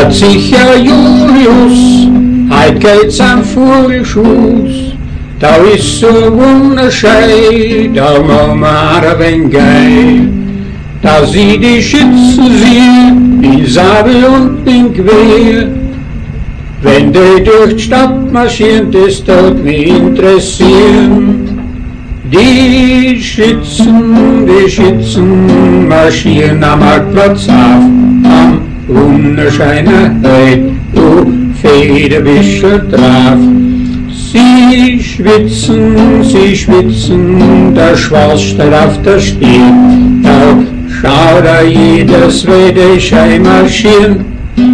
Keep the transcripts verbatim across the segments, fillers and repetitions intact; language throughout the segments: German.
hat sich ja Julius, heut geht's am Vogelschuss. Da ist so wunderschön, da muss man ein wenig gehen. Da sie die Schützen sehen, in Sabel und in Gewehr. Wenn die durch die Stadt marschieren, das tut mich interessieren. Die Schützen, die Schützen marschieren am Marktplatz auf, am wunderschönen Heut, du Federbüschel drauf. Sie schwitzen, sie schwitzen, der Schwarz steht auf der Stirn, da schaut da jedes Weide schön marschieren.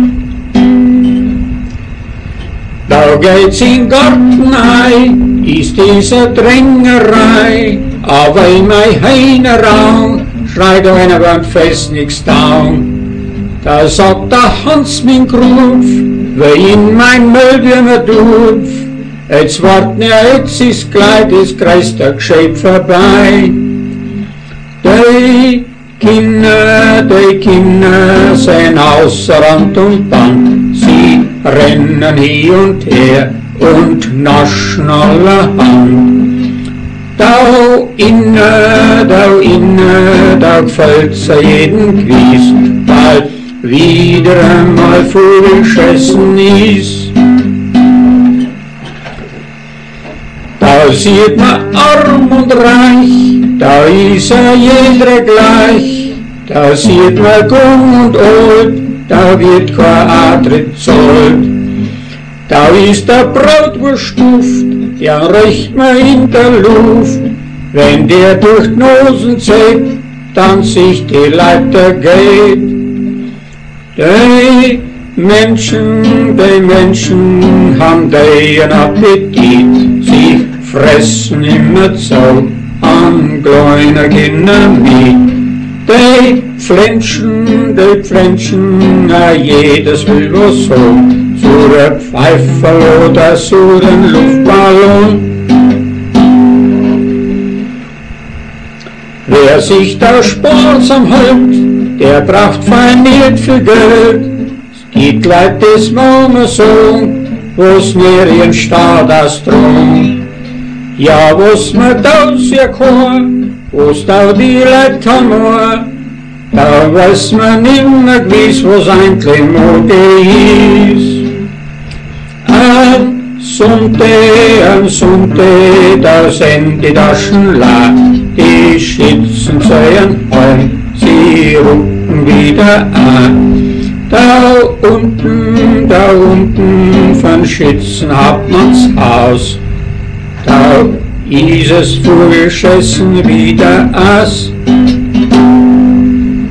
Da geht's in den Garten ein, ist diese Drängerei, aber in mein Heinerraum schreit einer beim Fest nix down. Da sagt der Hans mein Gruf, wie in mein Müllbirne tut, jetzt warten ja, jetzt ist gleich das kreist der Geschäft vorbei. Die Kinder, die Kinder sind außer Rand und Band, sie rennen hier und her und naschen allerhand. Da inne, da inne, da gefällt's jeden Quies, bald wieder einmal vorgeschissen ist. Da sieht man arm und reich, da ist ja jeder gleich, da sieht man jung und alt, da wird kein Eintritt zahlt. Da ist der Bratwurstduft, ja riecht man in der Luft, wenn der durch die Nosen zieht, dann sich die Leiter geht. Die Menschen, die Menschen haben den Appetit, sie fressen immer so an kleiner Kinder mit. Die Pflänzchen, die Pflänzchen, ja, jedes will was so, so der Pfeifer oder so den Luftballon. Wer sich da sparsam hält, der braucht fein nicht viel Geld. Es gibt Leute, das Mama so, wo's mir ihren Staat ausdrungen. Ja, was man da sehr kann, wo's da die Leute kann nur, da weiß man nimmer gewiss, was eigentlich Mode ist. Am Sonntag, am Sonntag, da sind die Taschen leer, die Schützen sehen heim, sie rufen wieder an. Da unten, da unten, von Schützen hat man's Haus, da ist es vorgeschissen wieder aus.